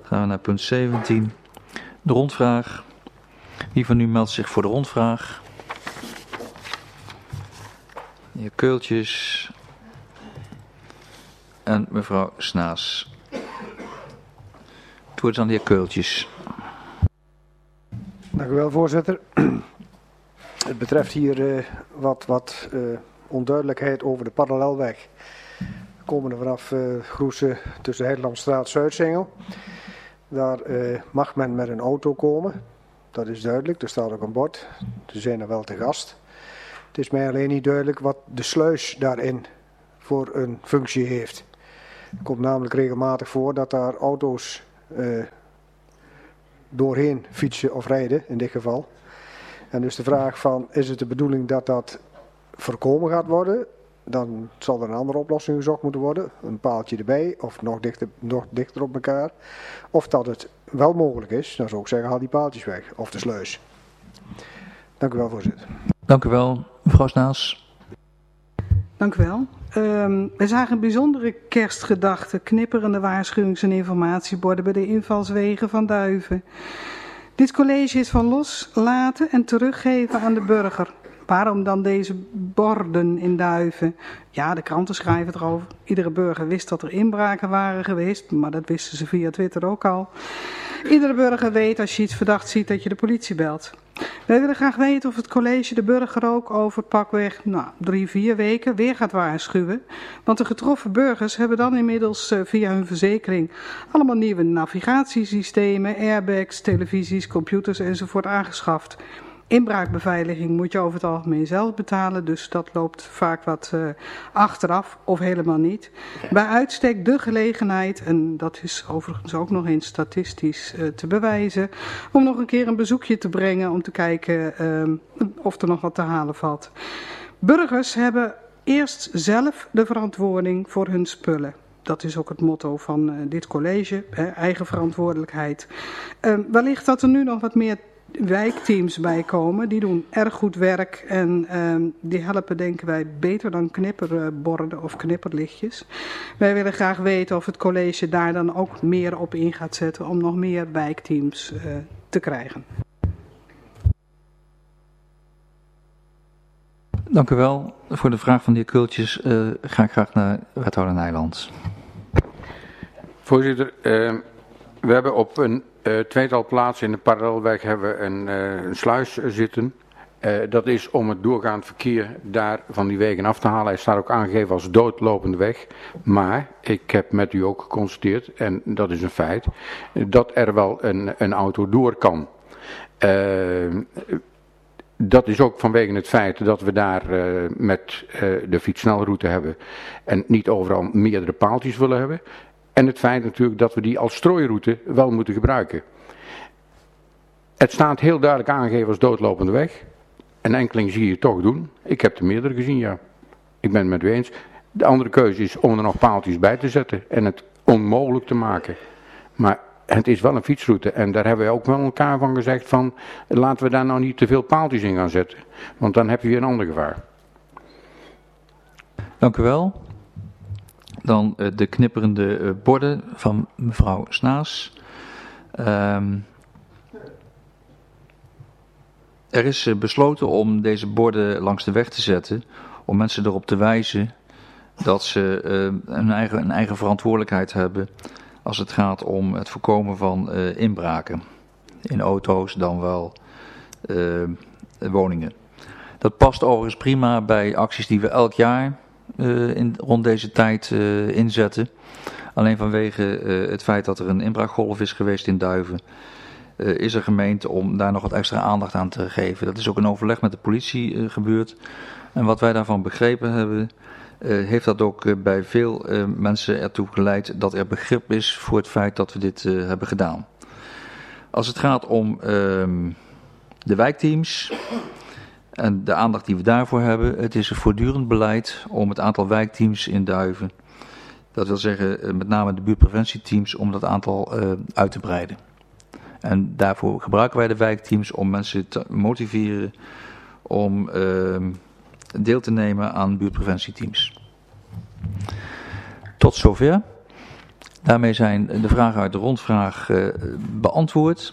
Gaan we naar punt 17. De rondvraag. Wie van u meldt zich voor de rondvraag? De heer Keultjes en mevrouw Snaas. Het woord aan de heer Keultjes. Dank u wel, voorzitter. Het betreft hier wat onduidelijkheid over de parallelweg. Komende vanaf Groese tussen Heidelandstraat en Zuidsingel. Daar mag men met een auto komen. Dat is duidelijk, er staat ook een bord. Ze zijn er wel te gast. Het is mij alleen niet duidelijk wat de sluis daarin voor een functie heeft. Het komt namelijk regelmatig voor dat daar auto's doorheen fietsen of rijden, in dit geval. En dus de vraag van, is het de bedoeling dat dat voorkomen gaat worden? Dan zal er een andere oplossing gezocht moeten worden. Een paaltje erbij of nog dichter op elkaar. Of dat het wel mogelijk is, dan zou ik zeggen, haal die paaltjes weg. Of de sluis. Dank u wel, voorzitter. Dank u wel, mevrouw Snaas. Dank u wel. We zagen een bijzondere kerstgedachte, knipperende waarschuwings- en informatieborden bij de invalswegen van Duiven. Dit college is van loslaten en teruggeven aan de burger. Waarom dan deze borden in Duiven? Ja, de kranten schrijven erover. Iedere burger wist dat er inbraken waren geweest, maar dat wisten ze via Twitter ook al. Iedere burger weet als je iets verdacht ziet dat je de politie belt. Wij willen graag weten of het college de burger ook over pakweg 3-4 weken weer gaat waarschuwen. Want de getroffen burgers hebben dan inmiddels via hun verzekering allemaal nieuwe navigatiesystemen, airbags, televisies, computers enzovoort aangeschaft. Inbraakbeveiliging moet je over het algemeen zelf betalen, dus dat loopt vaak wat achteraf of helemaal niet. Bij uitstek de gelegenheid, en dat is overigens ook nog eens statistisch te bewijzen, om nog een keer een bezoekje te brengen om te kijken of er nog wat te halen valt. Burgers hebben eerst zelf de verantwoording voor hun spullen. Dat is ook het motto van dit college, eigen verantwoordelijkheid. Wellicht dat er nu nog wat meer wijkteams bijkomen, die doen erg goed werk en die helpen, denken wij, beter dan knipperborden of knipperlichtjes. Wij willen graag weten of het college daar dan ook meer op in gaat zetten om nog meer wijkteams te krijgen. Dank u wel. Voor de vraag van de heer Keultjes ga ik graag naar wethouder Nijland. Voorzitter, we hebben op een tweetal plaatsen in de parallelweg hebben we een sluis zitten. Dat is om het doorgaand verkeer daar van die wegen af te halen. Hij staat ook aangegeven als doodlopende weg. Maar ik heb met u ook geconstateerd, en dat is een feit, dat er wel een auto door kan. Dat is ook vanwege het feit dat we daar met de fietssnelroute hebben en niet overal meerdere paaltjes willen hebben. En het feit natuurlijk dat we die als strooiroute wel moeten gebruiken. Het staat heel duidelijk aangegeven als doodlopende weg. Een enkeling zie je het toch doen. Ik heb er meerdere gezien, ja. Ik ben het met u eens. De andere keuze is om er nog paaltjes bij te zetten en het onmogelijk te maken. Maar het is wel een fietsroute en daar hebben we ook wel elkaar van gezegd van laten we daar nou niet te veel paaltjes in gaan zetten. Want dan heb je weer een ander gevaar. Dank u wel. Dan de knipperende borden van mevrouw Snaas. Er is besloten om deze borden langs de weg te zetten, om mensen erop te wijzen dat ze een eigen verantwoordelijkheid hebben als het gaat om het voorkomen van inbraken. In auto's dan wel woningen. Dat past overigens prima bij acties die we elk jaar rond deze tijd inzetten. Alleen vanwege het feit dat er een inbraakgolf is geweest in Duiven, is er gemeend om daar nog wat extra aandacht aan te geven. Dat is ook in overleg met de politie gebeurd. En wat wij daarvan begrepen hebben, heeft dat ook bij veel mensen ertoe geleid dat er begrip is voor het feit dat we dit hebben gedaan. Als het gaat om de wijkteams en de aandacht die we daarvoor hebben, het is een voortdurend beleid om het aantal wijkteams in Duiven, dat wil zeggen met name de buurtpreventieteams, om dat aantal uit te breiden. En daarvoor gebruiken wij de wijkteams om mensen te motiveren om deel te nemen aan buurtpreventieteams. Tot zover. Daarmee zijn de vragen uit de rondvraag beantwoord.